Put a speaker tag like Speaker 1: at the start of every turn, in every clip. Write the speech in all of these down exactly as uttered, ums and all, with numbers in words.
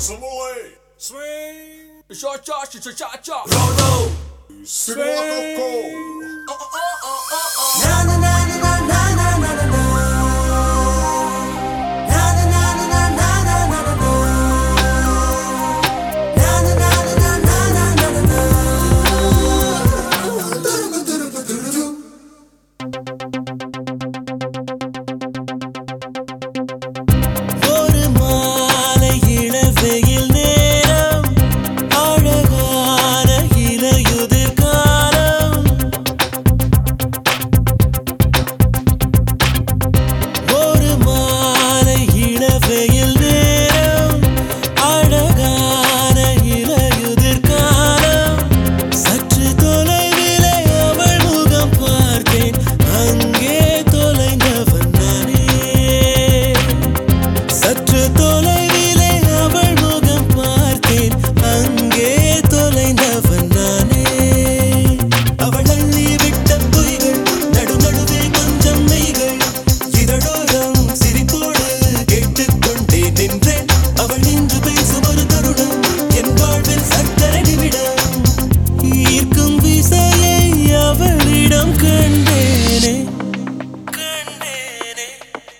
Speaker 1: Assembly.
Speaker 2: Swing. Cha cha cha cha cha cha.
Speaker 1: Roll. Swing. Oh oh oh oh oh.
Speaker 3: Na na na na na na na na na. Na na na na na na na na na na. Na na na na na na na na na. ஒரு மாலை இளவெயில் நேரம் அழகான இலையுதிர் காலம் ஒரு மாலை இளவெயில் நேரம் அழகான இலையுதிர் காலம் சற்று தொலைவிலே அவள் முகம் பார்த்தேன் அங்கே தொலைந்தவன் நானே சற்று தொலைவிலே அவள் முகம் பார்த்தேன் அங்கே தொலைந்தவன் நானே அவள் அள்ளி விட்ட பொய்கள் நடு நடுவே கொஞ்சம் மெய்கள் இதழோரம் சிரிப்போடு கேட்டுக்கொண்டே நின்றேன் அவள் நின்று பேசும் ஒரு தருணம் என் வாழ்வில் சக்கரை நிமிடம் ஈர்க்கும் விசையை அவளிடம் கண்டேனே கண்டேனே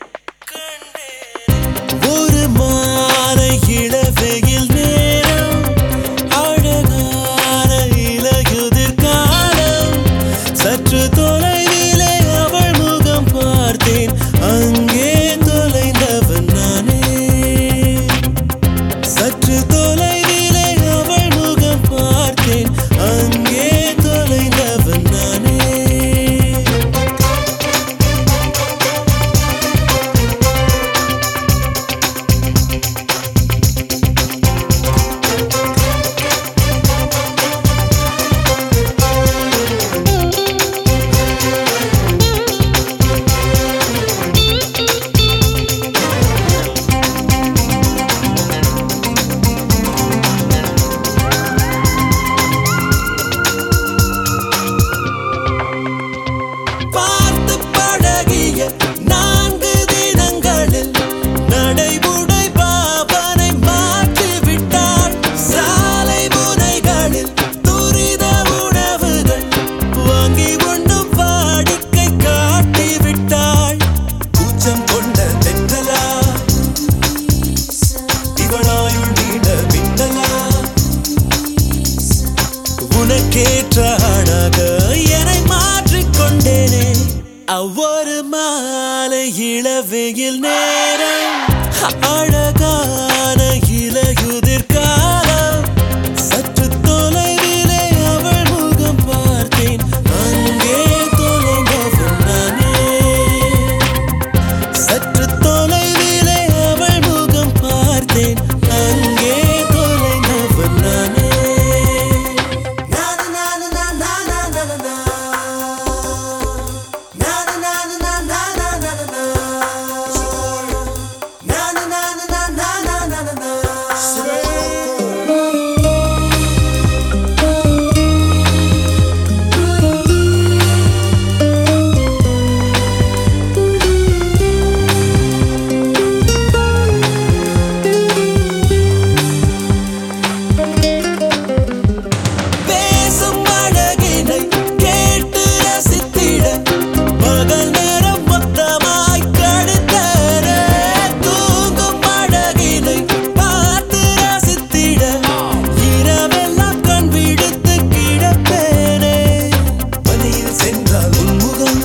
Speaker 3: கண்டேனே ஒரு மாலை இளவெயில் நேரம் அழகான இலையுதிர் காலம் சற்று தொலைவிலே அவள் முகம் பார்த்தேன் அங்கே தொலைந்தவன் நானே சற்று தொலைவிலே அவள் முகம் பார்த்தேன் அங்கே தொலைந்தவன் நானே பார்த்து பழகிய நான்கு தினங்களில் நடைமுறை பாவனை மாற்றி விட்டாள் சாலை முனைகளில் துரித உணவுகள் வாங்கி உண்ணும் வாடிக்கை காட்டி விட்டாள் கூச்சம் கொண்ட தென்றலா இவளாயுள் நீட மின்னலா உனக்கேற்ற ஆணாக என்னை மாற்றிக்கொண்டேனே அவ்வொரு மாலை இளவெயில் நேரம் அழகான இலையுதிர் காலம் சற்று தொலைவிலே அவள் முகம் பார்த்தேன் அங்கே தொலைந்தவன் நானே சற்று தொலைவிலே அவள் முகம் பார்த்தேன் அங்கே தொலைந்தவன் நானே பேசும் அழகினை கேட்டு ரசித்திட பகல் நேரம் மொத்தமாய் கழித்தேனே தூங்கும் அழகினை பார்த்து ரசித்திட இரவெல்லாம் கண் விடுத்து கிடப்பேனே பனியில் சென்றால் உன்முகம்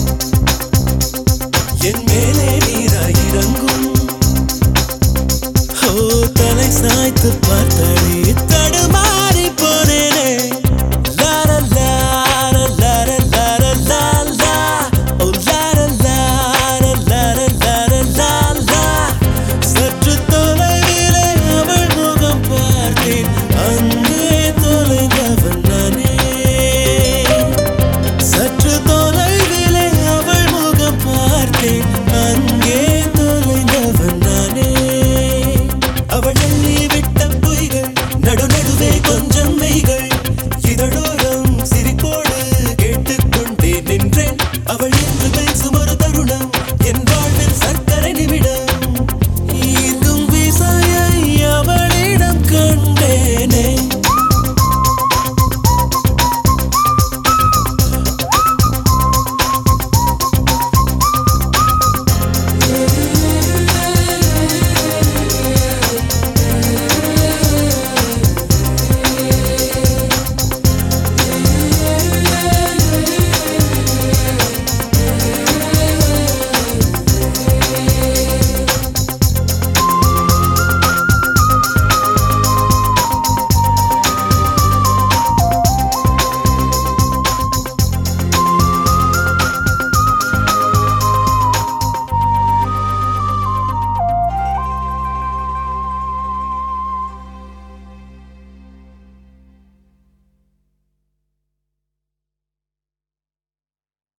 Speaker 3: என் மேலே நீராய் இறங்கும் ஓ தலை சாய்த்து பார்த்தாலே